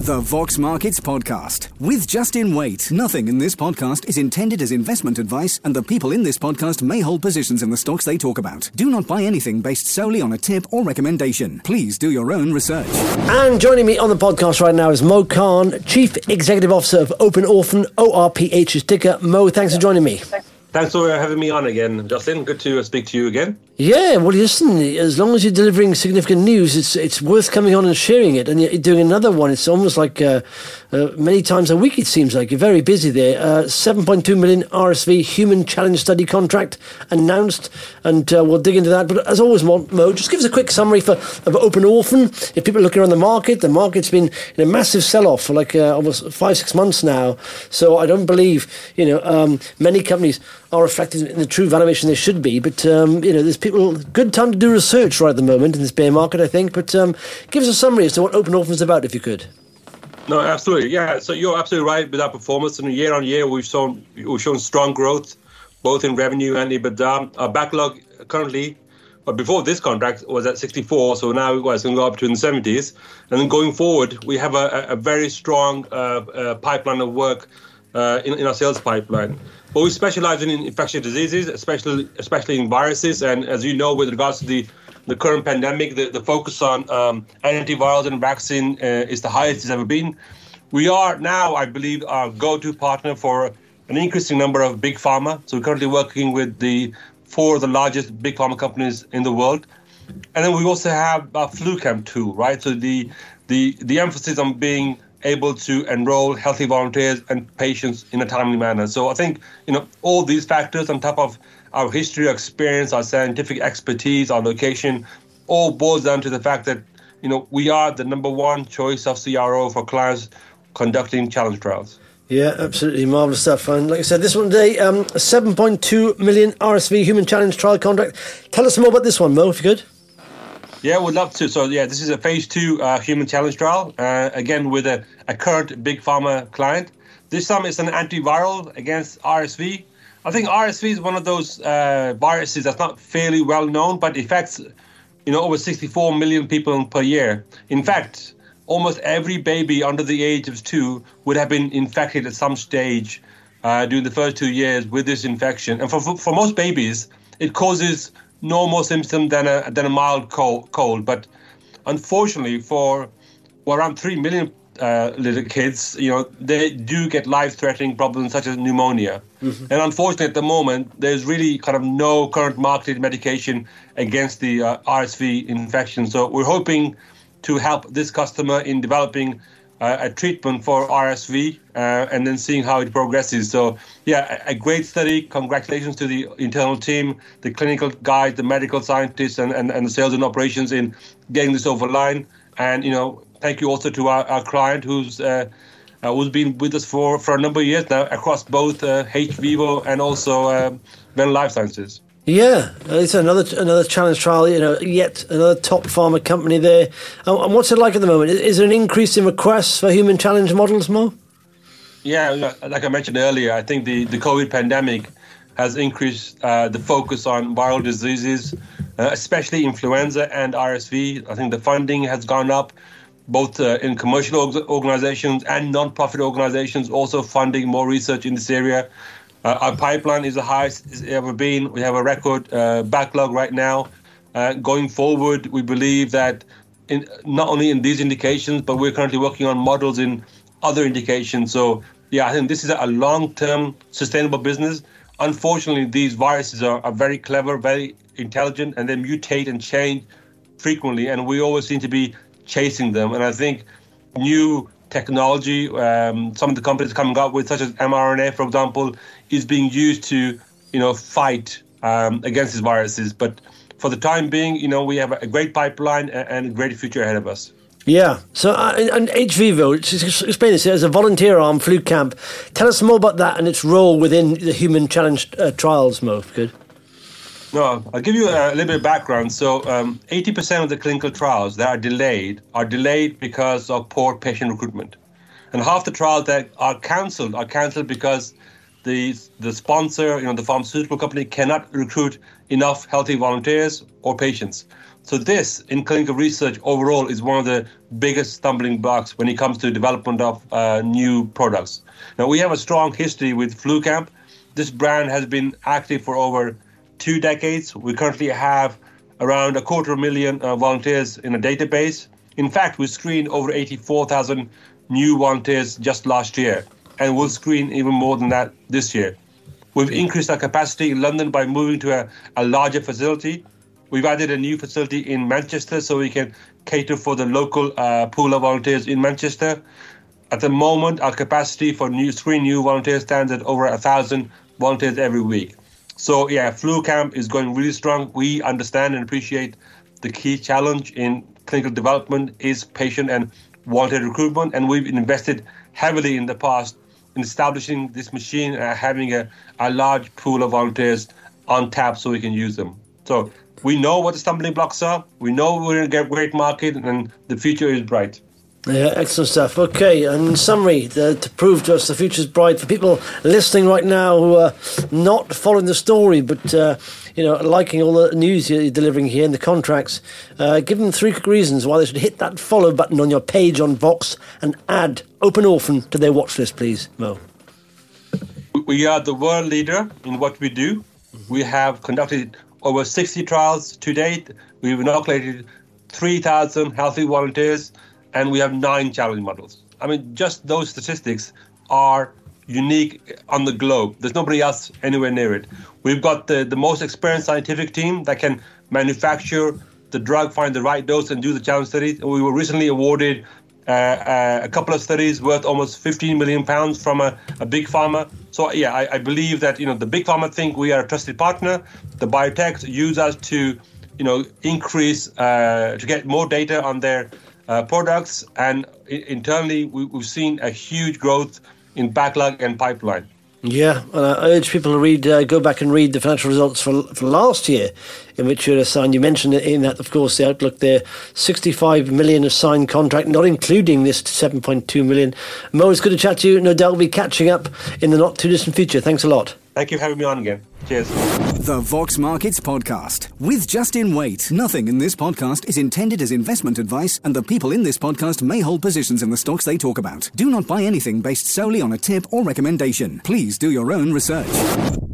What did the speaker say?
The Vox Markets Podcast with Justin Waite. Nothing in this podcast is intended as investment advice, and the people in this podcast may hold positions in the stocks they talk about. Do not buy anything based solely on a tip or recommendation. Please do your own research. And joining me on the podcast right now is Mo Khan, Chief Executive Officer of Open Orphan, ORPH is ticker. Mo, thanks for joining me. Thanks for having me on again, Justin. Good to speak to you again. Yeah, well, listen, as long as you're delivering significant news, it's worth coming on and sharing it. And you're doing another one. It's almost like many times a week, it seems like. You're very busy there. 7.2 million RSV human challenge study contract announced, and we'll dig into that. But as always, Mo, just give us a quick summary of Open Orphan. If people are looking around the market's been in a massive sell-off for like almost 5-6 months now. So I don't believe, many companies are reflected in the true valuation they should be. But, there's good time to do research right at the moment in this bear market, I think. But give us a summary as to what Open Orphan is about, if you could. No, absolutely. Yeah, so you're absolutely right with our performance. And year on year, we've shown strong growth, both in revenue and EBITDA. Our backlog currently, but before this contract, was at 64. So now it's going to go up to the 70s. And then going forward, we have a very strong pipeline of work in our sales pipeline. But we specialize in infectious diseases, especially in viruses. And as you know, with regards to the current pandemic, the focus on antivirals and vaccine is the highest it's ever been. We are now, I believe, our go-to partner for an increasing number of big pharma. So we're currently working with the 4 of the largest big pharma companies in the world. And then we also have our FluCamp tool, right? So the emphasis on being able to enroll healthy volunteers and patients in a timely manner. So I think, all these factors on top of our history, our experience, our scientific expertise, our location, all boils down to the fact that, we are the number one choice of CRO for clients conducting challenge trials. Yeah, absolutely marvellous stuff. And like I said, this one today, a 7.2 million RSV human challenge trial contract. Tell us more about this one, Mo, if you could. Yeah, we'd love to. So, this is a phase 2 human challenge trial, again, with a current big pharma client. This time it's an antiviral against RSV. I think RSV is one of those viruses that's not fairly well known, but affects, over 64 million people per year. In fact, almost every baby under the age of 2 would have been infected at some stage during the first 2 years with this infection. And for most babies, it causes no more symptom than a mild cold. But unfortunately, for around 3 million little kids, they do get life-threatening problems such as pneumonia. Mm-hmm. And unfortunately, at the moment, there's really kind of no current marketed medication against the RSV infection. So we're hoping to help this customer in developing a treatment for RSV and then seeing how it progresses. So, a great study. Congratulations to the internal team, the clinical guys, the medical scientists, and the sales and operations in getting this over the line. And, thank you also to our client who's been with us for a number of years now across both hVIVO and also Venn Life Sciences. Yeah, it's another challenge trial, yet another top pharma company there. And what's it like at the moment? Is there an increase in requests for human challenge models, Mo? Yeah, like I mentioned earlier, I think the COVID pandemic has increased the focus on viral diseases, especially influenza and RSV. I think the funding has gone up, both in commercial organizations and non-profit organizations, also funding more research in this area. Our pipeline is the highest it's ever been. We have a record backlog right now. Going forward, we believe that not only in these indications, but we're currently working on models in other indications. So, I think this is a long-term sustainable business. Unfortunately, these viruses are very clever, very intelligent, and they mutate and change frequently, and we always seem to be chasing them. And I think new technology, some of the companies coming up with, such as mRNA, for example, is being used to, fight against these viruses. But for the time being, we have a great pipeline and a great future ahead of us. Yeah. So, and hVIVO, just explain this, as a volunteer arm, FluCamp. Tell us more about that and its role within the human challenge trials, Mo, if you could. No, I'll give you a little bit of background. So 80% of the clinical trials that are delayed because of poor patient recruitment. And half the trials that are cancelled because the sponsor, the pharmaceutical company, cannot recruit enough healthy volunteers or patients. So this, in clinical research overall, is one of the biggest stumbling blocks when it comes to development of new products. Now, we have a strong history with FluCamp. This brand has been active for over 2 decades. We currently have around 250,000 volunteers in a database. In fact, we screened over 84,000 new volunteers just last year, and we'll screen even more than that this year. We've increased our capacity in London by moving to a larger facility. We've added a new facility in Manchester so we can cater for the local pool of volunteers in Manchester. At the moment, our capacity for screen new volunteers stands at over 1,000 volunteers every week. So yeah, FluCamp is going really strong. We understand and appreciate the key challenge in clinical development is patient and volunteer recruitment, and we've invested heavily in the past in establishing this machine and having a large pool of volunteers on tap so we can use them. So we know what the stumbling blocks are. We know we're in a great market, and the future is bright. Yeah, excellent stuff. Okay, and in summary, to prove to us the future's bright, for people listening right now who are not following the story, but liking all the news you're delivering here and the contracts, give them 3 quick reasons why they should hit that follow button on your page on Vox and add Open Orphan to their watch list, please, Mo. We are the world leader in what we do. We have conducted over 60 trials to date. We've inoculated 3,000 healthy volunteers, and we have 9 challenge models. I mean, just those statistics are unique on the globe. There's nobody else anywhere near it. We've got the most experienced scientific team that can manufacture the drug, find the right dose, and do the challenge studies. We were recently awarded a couple of studies worth almost £15 million from a big pharma. So yeah, I believe that the big pharma think we are a trusted partner. The biotechs use us to increase to get more data on their products, and internally we've seen a huge growth in backlog and pipeline. Yeah, and I urge people to go back and read the financial results for last year, in which you had assigned. You mentioned in that, of course, the outlook there, 65 million of signed contract, not including this 7.2 million. Mo, it's good to chat to you. No doubt we'll be catching up in the not too distant future. Thanks a lot. Thank you for having me on again. Cheers. The Vox Markets Podcast with Justin Waite. Nothing in this podcast is intended as investment advice, and the people in this podcast may hold positions in the stocks they talk about. Do not buy anything based solely on a tip or recommendation. Please do your own research.